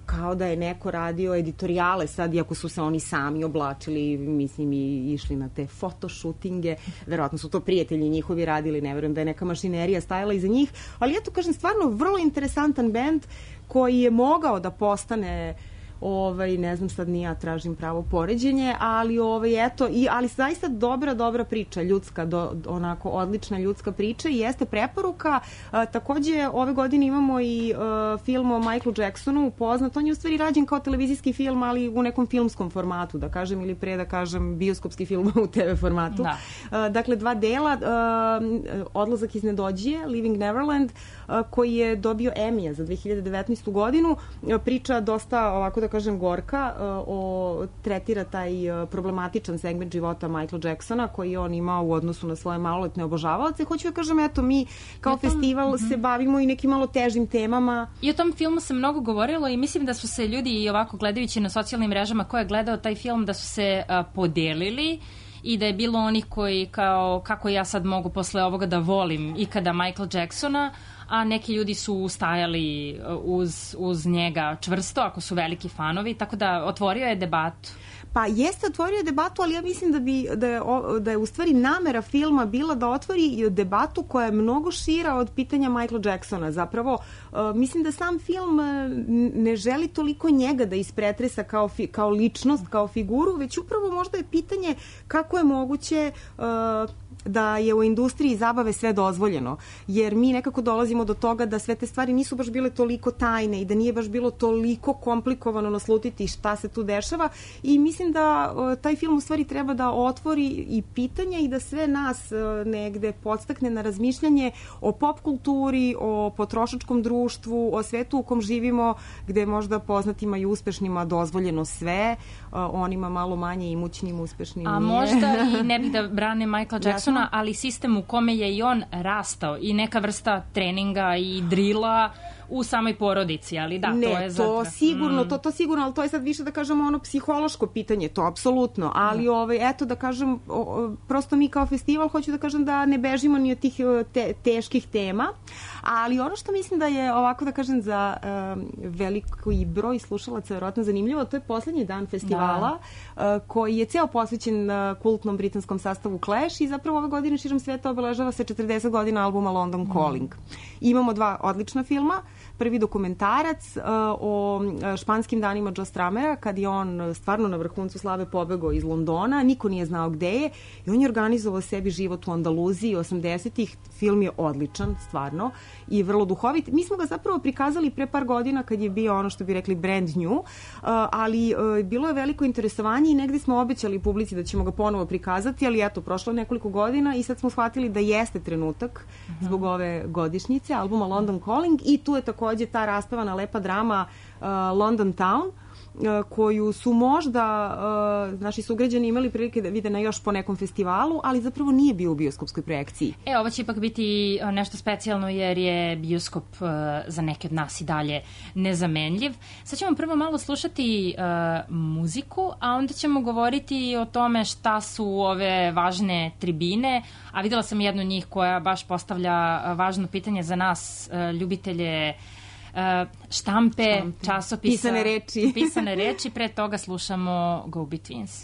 kao da je neko radio editorijale sad, iako su se oni sami oblačili, mislim, i išli na te fotoshootinge, verovatno su to prijatelji njihovi radili, ne verujem da je neka mašinerija stajala iza njih, ali eto, kažem, stvarno vrlo interesantan bend koji je mogao da postane ovaj, ne znam, sad ni ja tražim pravo poređenje, ali ovaj, eto, i, ali zaista dobra, dobra priča, ljudska, do, onako odlična ljudska priča i jeste preporuka. A, takođe, ove godine imamo i a, film o Michaelu Jacksonu, poznat, on je u stvari rađen kao televizijski film, ali u nekom filmskom formatu, da kažem, ili pre da kažem bioskopski film u te ve formatu. Da. A, dakle, dva dela, a, Odlazak iz Nedođije, Leaving Neverland, a, koji je dobio Emija za dve hiljade devetnaestu godinu, a, priča dosta, ovako da kažem, gorka, o, tretira taj problematičan segment života Michaela Jacksona koji je on imao u odnosu na svoje maloletne obožavaoce. Hoću da kažem, eto, mi kao tom, festival uh-huh. se bavimo i nekim malo težim temama. I o tom filmu se mnogo govorilo i mislim da su se ljudi i ovako gledajući na socijalnim mrežama ko je gledao taj film da su se a, podelili i da je bilo onih koji kao kako ja sad mogu posle ovoga da volim ikada Michaela Jacksona, a neki ljudi su stajali uz, uz njega čvrsto, ako su veliki fanovi, tako da otvorio je debatu. Pa jeste otvorio debatu, ali ja mislim da, bi, da, je, da je u stvari namera filma bila da otvori debatu koja je mnogo šira od pitanja Michaela Jacksona. Zapravo, uh, mislim da sam film ne želi toliko njega da ispretresa kao, fi, kao ličnost, kao figuru, već upravo možda je pitanje kako je moguće uh, da je u industriji zabave sve dozvoljeno, jer mi nekako dolazimo do toga da sve te stvari nisu baš bile toliko tajne i da nije baš bilo toliko komplikovano naslutiti šta se tu dešava i mislim da uh, taj film u stvari treba da otvori i pitanja i da sve nas uh, negde podstakne na razmišljanje o pop kulturi, o potrošačkom društvu, o svetu u kom živimo, gde možda poznatima i uspešnima dozvoljeno sve, uh, onima malo manje imućnim, uspešnim A nije. možda i ne bih da brane Michaela Jacksona, ali sistem u kome je i on rastao i neka vrsta treninga i drila u samoj porodici, ali da, ne, to je to zato. sigurno, mm. to, to sigurno, ali to je sad više da kažemo ono psihološko pitanje, to apsolutno, ali mm. ovaj, eto da kažem, o, prosto mi kao festival hoću da kažem da ne bežimo ni od tih te, teških tema, ali ono što mislim da je ovako da kažem za um, veliki broj slušalaca verovatno zanimljivo, to je poslednji dan festivala uh, koji je ceo posvećen uh, kultnom britanskom sastavu Clash i zapravo ove godine širom sveta obeležava se četrdeset godina albuma London Calling. Mm. Imamo dva odlična filma. Prvi dokumentarac uh, o španskim danima Joe Stramera, kad je on stvarno na vrhuncu slave pobegao iz Londona, niko nije znao gde je i on je organizovao sebi život u Andaluziji osamdesetih. Film je odličan, stvarno, i vrlo duhovit. Mi smo ga zapravo prikazali pre par godina kad je bio ono što bi rekli brand new, uh, ali uh, bilo je veliko interesovanje i negde smo obećali publici da ćemo ga ponovo prikazati, ali eto, prošlo nekoliko godina i sad smo shvatili da jeste trenutak uh-huh. zbog ove godišnjice albuma London Calling i tu je takođe ta raspevana lepa drama uh, London Town, koju su možda uh, naši sugrađani imali prilike da vide na još po nekom festivalu, ali zapravo nije bio u bioskopskoj projekciji. E, ovo će ipak biti nešto specijalno jer je bioskop uh, za neke od nas i dalje nezamenljiv. Sad ćemo prvo malo slušati uh, muziku, a onda ćemo govoriti o tome šta su ove važne tribine, a videla sam jednu njih koja baš postavlja uh, važno pitanje za nas, uh, ljubitelje Uh, štampe, štampe, časopisa, pisane reči. pisane reči. Pre toga slušamo Go Betweens.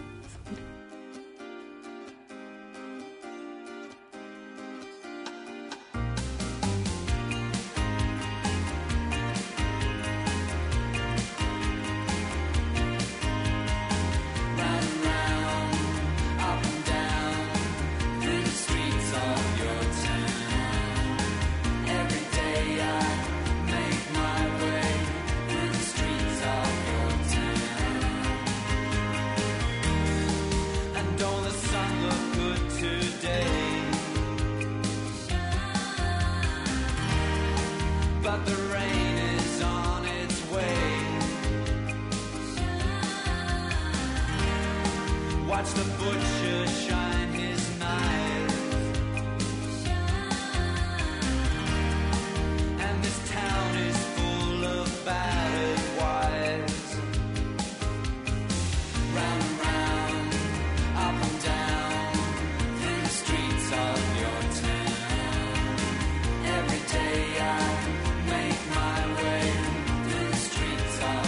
Watch the butcher shine his knife, and this town is full of battered wives. Round and round, up and down, through the streets of your town. Every day I make my way through the streets of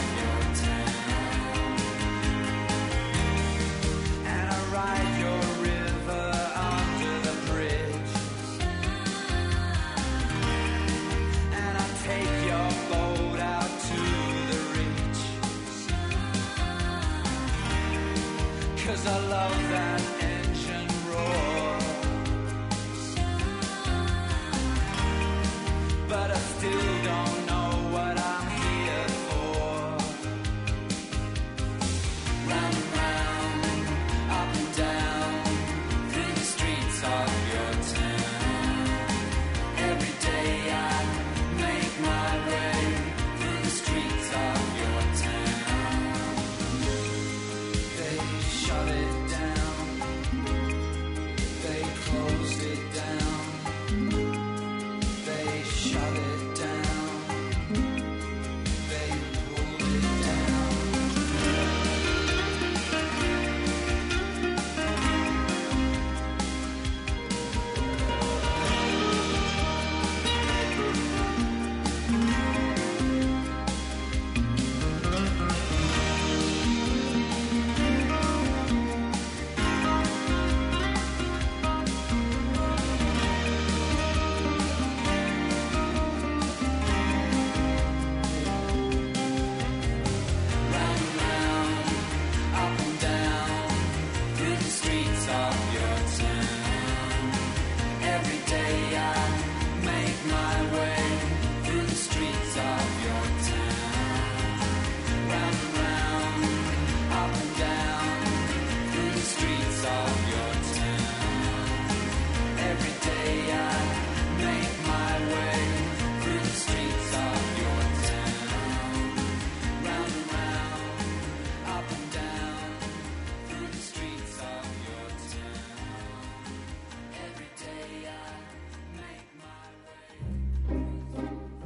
love that engine roar, but I still don't know what I'm here for. Round and round, up and down, through the streets of your town. Every day I make my way through the streets of your town. They shut it down, they closed it down, they shut it down, they pulled it down. Round and round, up and down, through the streets of your town. Every day I make my way through the streets of your town. Round and round, up and down, through the streets of your town. Every day I make my way through the streets of your town. Round and round, up and down, through the streets of your town. Every day I make my way.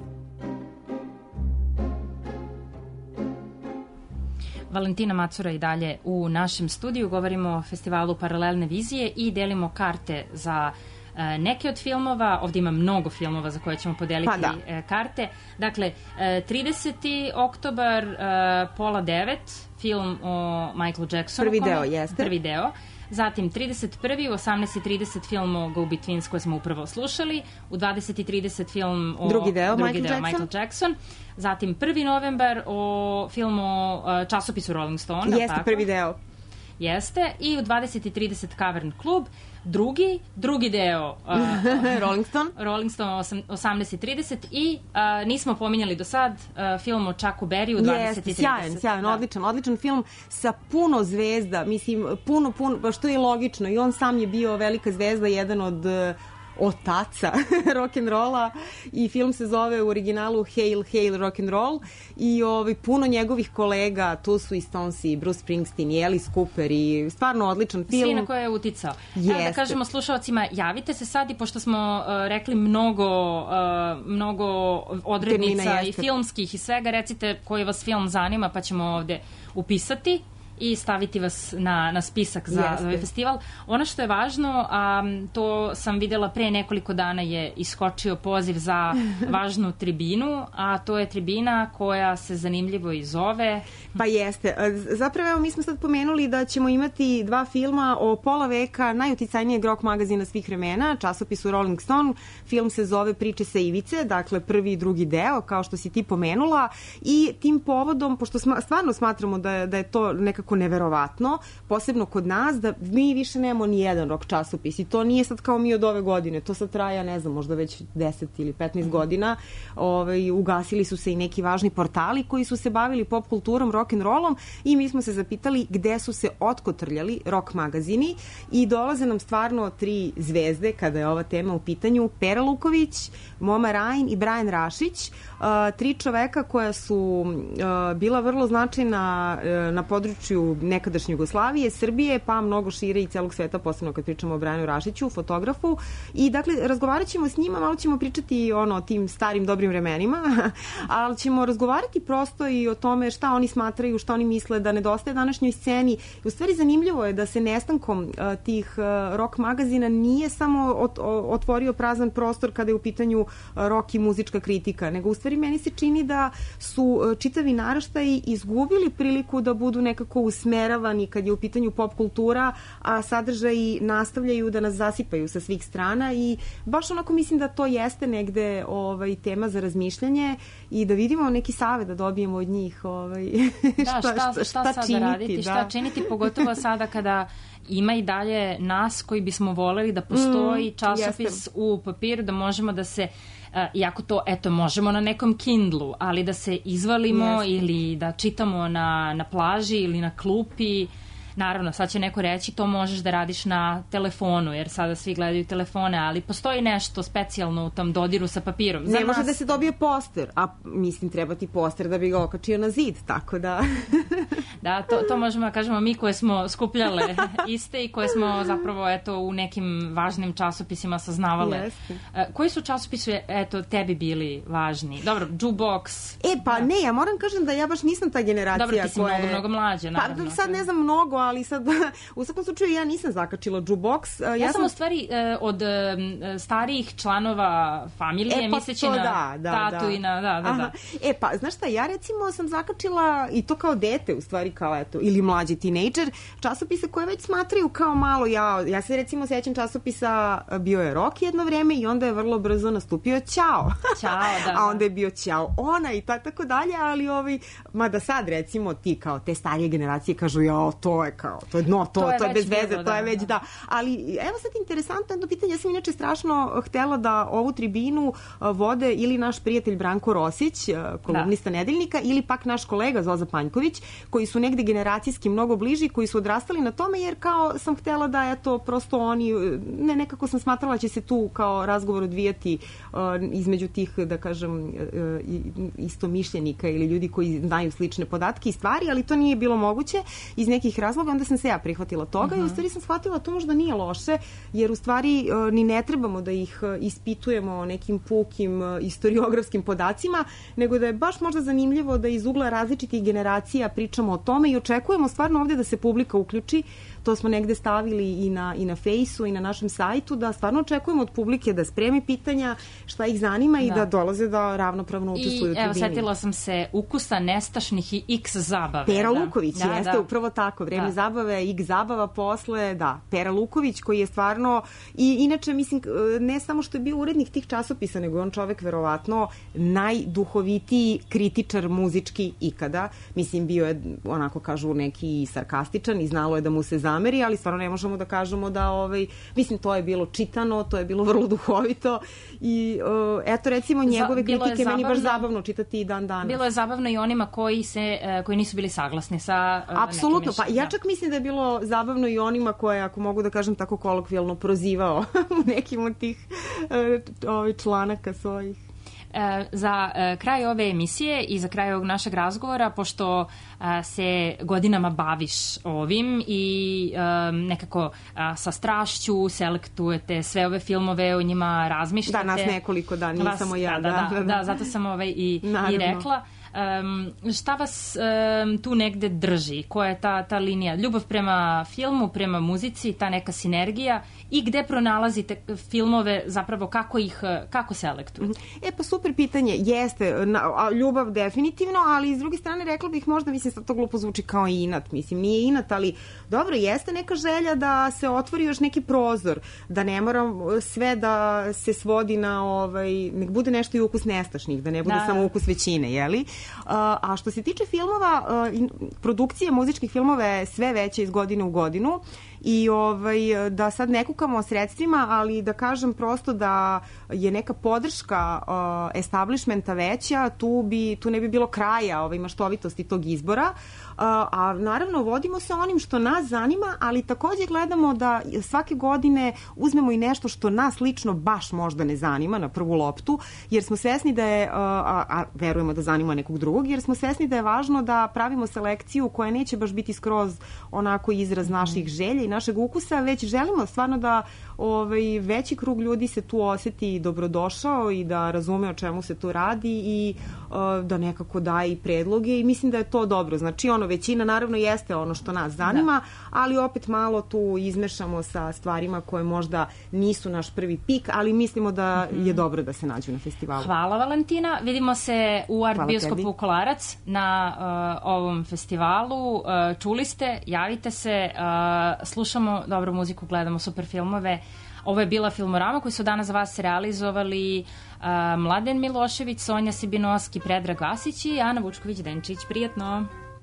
Valentina Macura i dalje u našem studiju. Govorimo o festivalu Paralelne vizije i delimo karte za e, neke od filmova. Ovde ima mnogo filmova za koje ćemo podeliti Pa da. e, karte. Dakle, e, trideseti oktobar, e, pola devet, film o Michaelu Jacksonu. Prvi deo, kome- jeste. Prvi deo. Zatim trideset prvi u osamnaest i trideset film o Go Betweens koje smo upravo slušali. U dvadeset i trideset film o Drugi deo, drugi Michael deo Jackson. Michael Jackson. Zatim prvi novembar o film o e, časopisu Rolling Stone. je li Jeste tako? prvi deo. Jeste. I u dvadeset i trideset Cavern Club. Drugi, drugi deo uh, Rolling Stone. Rolling Stone osam- osamnaest i trideset i uh, nismo pominjali do sad uh, film o Chucku Berry u dvadeset i trideset. Jeste, sjajan, sjajan, odličan, odličan film sa puno zvezda, mislim, puno, puno, pa što je logično, i on sam je bio velika zvezda, jedan od eh, otaca rock'n'rolla, i film se zove u originalu Hail, Hail Rock'n'Roll, i ovaj, puno njegovih kolega, tu su i Stones i Bruce Springsteen i Alice Cooper, i stvarno odličan film. Svi na koje je uticao. Evo da Jeste. kažemo slušalcima, javite se sad, i pošto smo uh, rekli mnogo, uh, mnogo odrednica Termina i jeste. filmskih i svega, recite koji vas film zanima, pa ćemo ovde upisati i staviti vas na, na spisak za, Jeste. za ovaj festival. Ono što je važno, a to sam videla pre nekoliko dana, je iskočio poziv za važnu tribinu, a to je tribina koja se zanimljivo i zove. Pa jeste. Zapravo, evo, mi smo sad pomenuli da ćemo imati dva filma o pola veka najuticajnijeg rock magazina svih vremena, časopisu Rolling Stone. Film se zove Priče sa ivice, dakle prvi i drugi deo, kao što si ti pomenula, i tim povodom, pošto sma, stvarno smatramo da je, da je to nekako neverovatno, posebno kod nas, da mi više nemamo ni jedan rock časopis, i to nije sad kao mi od ove godine, to sad traja, ne znam, možda već deset ili petnaest godina. Ovaj, ugasili su se i neki važni portali koji su se bavili pop kulturom, rock'n'rollom, i mi smo se zapitali gde su se otkotrljali rock magazini, i dolaze nam stvarno tri zvezde kada je ova tema u pitanju: Pera Luković, Moma Rajn i Brian Rašić, uh, tri čoveka koja su uh, bila vrlo značajna uh, na području nekadašnje Jugoslavije, Srbije, pa mnogo šire i celog sveta, posebno kad pričamo o Brianu Rašiću, fotografu. I dakle, razgovarat ćemo s njima, malo ćemo pričati ono, o tim starim dobrim vremenima, ali ćemo razgovarati prosto i o tome šta oni smatraju, šta oni misle da nedostaje današnjoj sceni. I u stvari zanimljivo je da se nestankom uh, tih uh, rock magazina nije samo ot, otvorio prazan prostor kada je u pitanju uh, rock i muzička kritika, nego u stvari meni se čini da su uh, čitavi naraštaji izgubili priliku da budu nekako nekako usmeravani kad je u pitanju pop kultura, a sadržaji nastavljaju da nas zasipaju sa svih strana i baš onako mislim da to jeste negde ovaj, tema za razmišljanje i da vidimo neki savet da dobijemo od njih ovaj, da, šta, šta, šta, šta sada činiti, raditi, da. šta činiti, pogotovo sada kada ima i dalje nas koji bismo voleli da postoji Mm, časopis jeste. u papiru, da možemo da se, uh, iako to, eto, možemo na nekom Kindlu, ali da se izvalimo Jeste. ili da čitamo na, na plaži ili na klupi. Naravno, sad će neko reći to možeš da radiš na telefonu, jer sada svi gledaju telefone, ali postoji nešto specijalno u tom dodiru sa papirom. Za Ne može nas- da se dobije poster, a mislim treba ti poster da bi ga okačio na zid, tako da... Da, to, to možemo da kažemo mi koje smo skupljale iste i koje smo zapravo eto, u nekim važnim časopisima saznavale. Jeste. E, koji su časopisi eto, tebi bili važni? Dobro, Jukebox. E, pa ne, ja moram kažem da ja baš nisam ta generacija Dobro, ti si koja... mnogo, mnogo mlađa, naravno. Pa sad ne znam mnogo, ali sad u svakom slučaju ja nisam zakačila Jukebox. Ja, ja sam u stvari e, od e, starijih članova familije, E, pa misleći to na da, da, tatu da. i na... Da, da, Aha. da. E, pa, znaš šta, ja recimo sam zakačila i to kao dete, u stvari kao eto, ili mlađi tinejdžer, časopise koje već smatraju kao malo ja. Ja se recimo sećam časopisa, bio je Rock jedno vreme i onda je vrlo brzo nastupio Ćao. Ćao, da, A onda je bio Ćao ona i ta, tako dalje, ali ovaj, mada sad recimo ti kao te starije generacije kažu ja, to je kao, to je dno, to, To je to je već bez veze, bilo, to je da, već da. da. Ali evo sad interesantno jedno pitanje, ja sam inače strašno htela da ovu tribinu a, vode ili naš prijatelj Branko Rosić, a, kolumnista Nedeljnika, ili pak naš kolega Zoza Panjković, koji su negde generacijski mnogo bliži, koji su odrastali na tome, jer kao sam htela da eto prosto oni, ne nekako sam smatrala će se tu kao razgovor odvijati a, između tih, da kažem, a, i- istomišljenika ili ljudi koji znaju slične podatke i stvari, ali to nije bilo moguće iz nekih razloga, onda sam se ja prihvatila toga i u stvari sam shvatila da to možda nije loše, jer u stvari e, ni ne trebamo da ih e, ispitujemo nekim pukim e, istoriografskim podacima, nego da je baš možda zanimljivo da iz ugla različitih generacija pričamo o tome i očekujemo stvarno ovde da se publika uključi. To smo negde stavili i na, i na fejsu i na našem sajtu, da stvarno očekujemo od publike da spremi pitanja šta ih zanima i Da. da dolaze da ravnopravno učestvuju u I evo, tribini. setila sam se ukusa nestašnih i X zabave. Pera da. Luković, Da, jeste, da. upravo tako, vreme Da. zabave, X zabava posle, da, Pera Luković koji je stvarno, i inače mislim, ne samo što je bio urednik tih časopisa, nego je on čovek verovatno najduhovitiji kritičar muzički ikada, mislim bio je, onako kažu neki sarkastičan i znalo je da mu se zameri, ali stvarno ne možemo da kažemo da, ovaj, mislim, to je bilo čitano, to je bilo vrlo duhovito i uh, eto recimo njegove Za- bilo je kritike meni baš zabavno. zabavno čitati i dan danas. Bilo je zabavno i onima koji se e, koji nisu bili saglasni sa e, Apsolutno, nekim pa mišljenjem. ja čak mislim da je bilo zabavno i onima koje, ako mogu da kažem tako kolokvijalno, prozivao u nekim od tih e, ovih članaka svojih. E, za e, kraj ove emisije i za kraj ovog našeg razgovora, pošto e, se godinama baviš ovim i e, nekako a, sa strašću selektujete sve ove filmove, o njima razmišljate. Da, nas nekoliko, da, nije Vas- samo ja. Da, da, da, da, zato sam ovaj i, i Naravno. rekla. Um, šta vas um, tu negde drži? Koja je ta, ta linija? Ljubav prema filmu, prema muzici, ta neka sinergija i gde pronalazite filmove, zapravo kako ih, kako selektujete? E pa super pitanje, jeste, na, a, ljubav definitivno, ali s druge strane rekla bih možda, mislim sad to glupo zvuči kao inat, mislim nije inat, ali dobro, jeste neka želja da se otvori još neki prozor, da ne moram sve da se svodi na ovaj, nek bude nešto i ukus nestašnih, da ne bude Da, samo da. ukus većine, jeli? A, a što se tiče filmova, a, in- produkcije muzičkih filmova je sve veće iz godine u godinu i ovaj, da sad ne kukamo o sredstvima, ali da kažem prosto da je neka podrška uh, establishmenta veća, tu, bi, tu ne bi bilo kraja ovaj, maštovitosti tog izbora. Uh, a naravno vodimo se onim što nas zanima, ali takođe gledamo da svake godine uzmemo i nešto što nas lično baš možda ne zanima na prvu loptu, jer smo svesni da je, uh, a, a verujemo da zanima nekog drugog, jer smo svesni da je važno da pravimo selekciju koja neće baš biti skroz onako izraz naših želja i našeg ukusa, već želimo stvarno da ovaj, veći krug ljudi se tu oseti dobrodošao i da razume o čemu se tu radi i uh, da nekako daje i predloge i mislim da je to dobro. Znači ono, većina naravno jeste ono što nas zanima, da. Ali opet malo tu izmešamo sa stvarima koje možda nisu naš prvi pik, ali mislimo da je dobro da se nađu na festivalu. Hvala Valentina, vidimo se u Art Hvala Bioskop Filip Vukolarac na uh, ovom festivalu. Uh, čuli ste, javite se, uh, slušamo dobru muziku, gledamo super filmove. Ovo je bila Filmorama koju su danas za vas realizovali uh, Mladen Milošević, Sonja Sibinovski, Predrag Vasić i Ana Vučković-Denčić. Prijatno!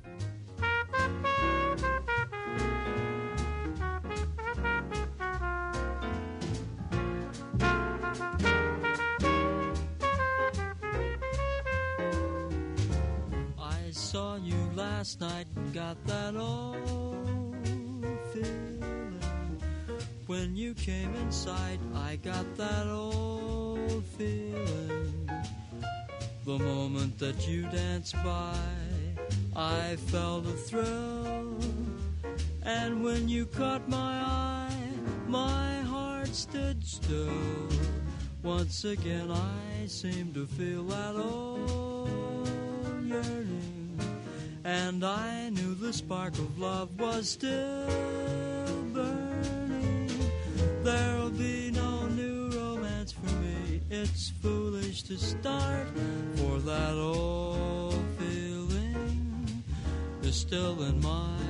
Saw you last night and got that old feeling. When you came inside, I got that old feeling. The moment that you danced by, I felt a thrill. And when you caught my eye, my heart stood still. Once again I seemed to feel that old yearning. And I knew the spark of love was still burning. There'll be no new romance for me. It's foolish to start, for that old feeling is still in my